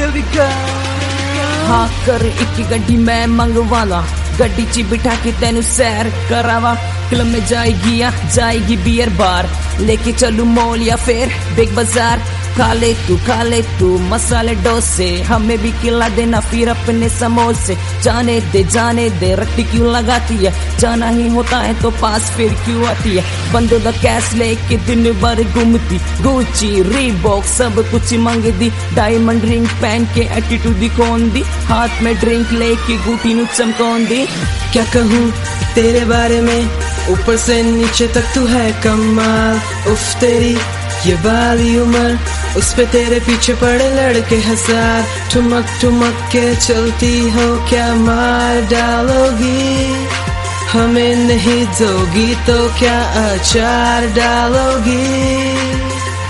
हाँ कर एक गड्डी मैं मंगवाला, गड्डी ची बिठा के तेनू सैर करावा। क्लब में जाएगी बियर बार, लेके चलू मॉल या फिर बिग बाजार। खा ले तू मसाले डोसे, हमें भी खिला देना फिर अपने समोसे। जाने दे रट्टी क्यों लगाती है, जाना ही होता है तो पास फिर क्यों आती है। बंदो दा कैश लेके दिन भर घूमती, गुची रीबॉक सब कुछ मांग दी। डायमंड रिंग पहन के एटीट्यूड दिखोन दी, हाथ में ड्रिंक लेके गुटी नु चमकोन दी। क्या कहूँ तेरे बारे में, ऊपर से नीचे तक तू है कमाल। उफ तेरी ये वाली उम्र, उस पे तेरे पीछे पड़े लड़के हजार। ठुमक के चलती हो, क्या मार डालोगी? हमें नहीं दोगी तो क्या अचार डालोगी?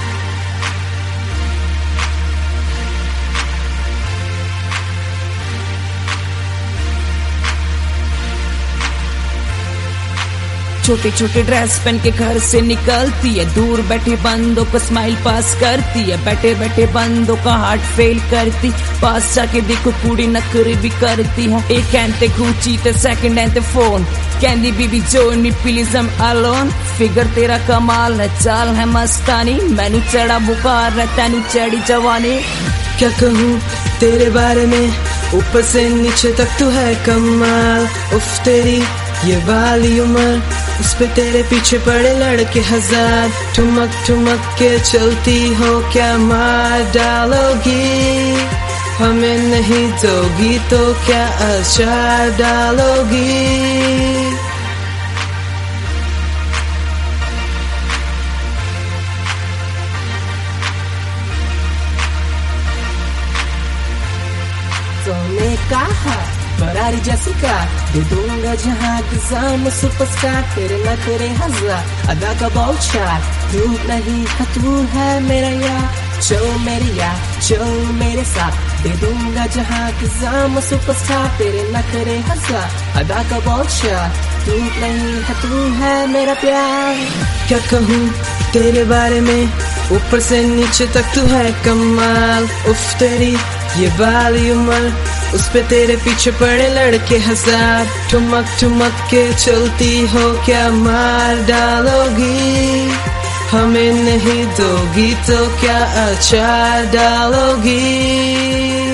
छोटे छोटे ड्रेस पहन के घर से निकलती है, दूर बैठे बंदों को स्माइल पास करती है। बैठे बंदों का हार्ट फेल करती, पास जाके देखो कुड़ी नखरे भी करती है। एक हैंड गुची ते सेकंड हैंड ते फोन, कहंदी बीबी join me please I am alone. Figure तेरा कमाल है, चाल है मस्तानी, मैनू चढ़ा बुखार है तेनू चढ़ी जवानी। क्या कहूँ तेरे बारे में, ऊपर से नीचे तक तू है कमाल। उफ तेरी ये वाली उम्र, उस पे तेरे पीछे पड़े लड़के हजार। ठुमक के चलती हो, क्या मार डालोगी? हमें नहीं दोगी तो क्या अचार डालोगी? सोने कहा फरारी जैसिका, दे दूंगा जहाँ की जाम सुपरस्टार। तेरे नखरे हजार, अदा का बाउचार, धूप नहीं तू है मेरा यार। चल मेरे साथ, दे दूंगा जहाँ की जाम सुपरस्टार। तेरे नखरे हजार, अदा का बाउचार, धूप नहीं तू है मेरा प्यार। क्या कहूँ तेरे बारे में, ऊपर से नीचे तक तू है कमाल। उफ तेरी ये वाली उम्र, उस पे तेरे पीछे पड़े लड़के हजार। ठुमक के चलती हो, क्या मार डालोगी? हमें नहीं दोगी तो क्या अचार डालोगी?